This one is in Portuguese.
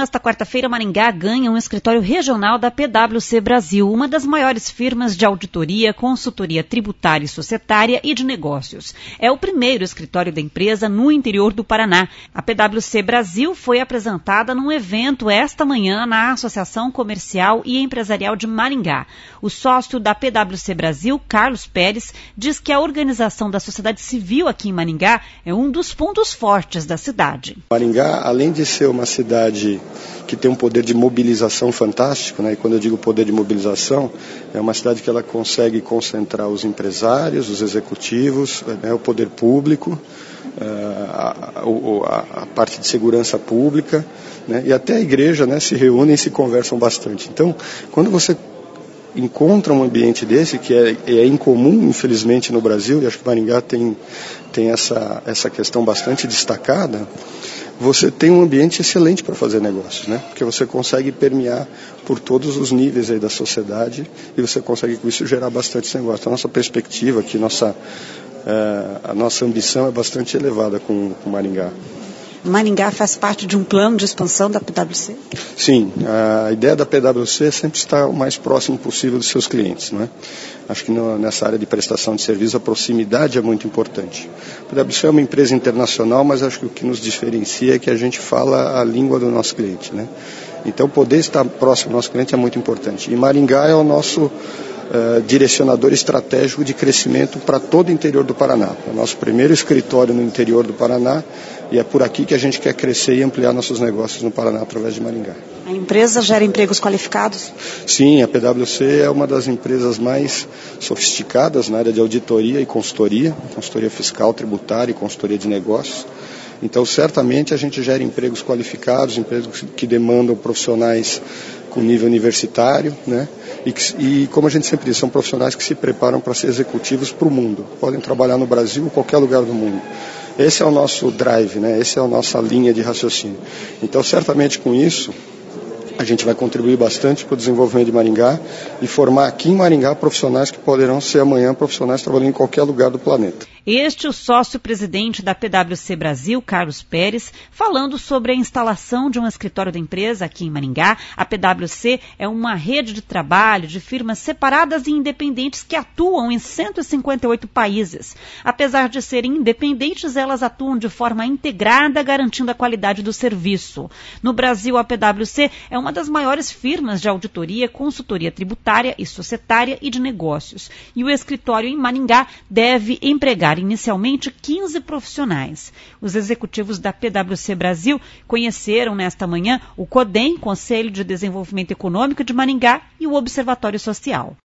Nesta quarta-feira, Maringá ganha um escritório regional da PwC Brasil, uma das maiores firmas de auditoria, consultoria tributária e societária e de negócios. É o primeiro escritório da empresa no interior do Paraná. A PwC Brasil foi apresentada num evento esta manhã na Associação Comercial e Empresarial de Maringá. O sócio da PwC Brasil, Carlos Pérez, diz que a organização da sociedade civil aqui em Maringá é um dos pontos fortes da cidade. Maringá, além de ser uma cidade que tem um poder de mobilização fantástico, né? E quando eu digo poder de mobilização, é uma cidade que ela consegue concentrar os empresários, os executivos, né? O poder público, a parte de segurança pública, né? E até a igreja, né? Se reúnem e se conversam bastante. Então, quando você encontra um ambiente desse, que é incomum, infelizmente, no Brasil, e acho que Maringá tem essa questão bastante destacada, você tem um ambiente excelente para fazer negócios, né? Porque você consegue permear por todos os níveis aí da sociedade e você consegue com isso gerar bastante negócio. Então, a nossa perspectiva aqui, a nossa ambição é bastante elevada com Maringá. Maringá faz parte de um plano de expansão da PwC? Sim, a ideia da PwC é sempre estar o mais próximo possível dos seus clientes, não é? Acho que nessa área de prestação de serviço a proximidade é muito importante. A PwC é uma empresa internacional, mas acho que o que nos diferencia é que a gente fala a língua do nosso cliente, né? Então poder estar próximo do nosso cliente é muito importante. E Maringá é o nosso direcionador estratégico de crescimento para todo o interior do Paraná. É o nosso primeiro escritório no interior do Paraná e é por aqui que a gente quer crescer e ampliar nossos negócios no Paraná através de Maringá. A empresa gera empregos qualificados? Sim, a PwC é uma das empresas mais sofisticadas na área de auditoria e consultoria fiscal, tributária e consultoria de negócios. Então, certamente a gente gera empregos qualificados, empregos que demandam profissionais com nível universitário, né? E como a gente sempre diz, são profissionais que se preparam para ser executivos para o mundo. Podem trabalhar no Brasil ou qualquer lugar do mundo. Esse é o nosso drive, né? Essa é a nossa linha de raciocínio. Então, certamente com isso, a gente vai contribuir bastante para o desenvolvimento de Maringá e formar aqui em Maringá profissionais que poderão ser amanhã profissionais trabalhando em qualquer lugar do planeta. Este é o sócio-presidente da PwC Brasil, Carlos Pérez, falando sobre a instalação de um escritório da empresa aqui em Maringá. A PwC é uma rede de trabalho de firmas separadas e independentes que atuam em 158 países. Apesar de serem independentes, elas atuam de forma integrada, garantindo a qualidade do serviço. No Brasil, a PwC é uma das maiores firmas de auditoria, consultoria tributária e societária e de negócios. E o escritório em Maringá deve empregar inicialmente 15 profissionais. Os executivos da PwC Brasil conheceram nesta manhã o CODEM, Conselho de Desenvolvimento Econômico de Maringá, e o Observatório Social.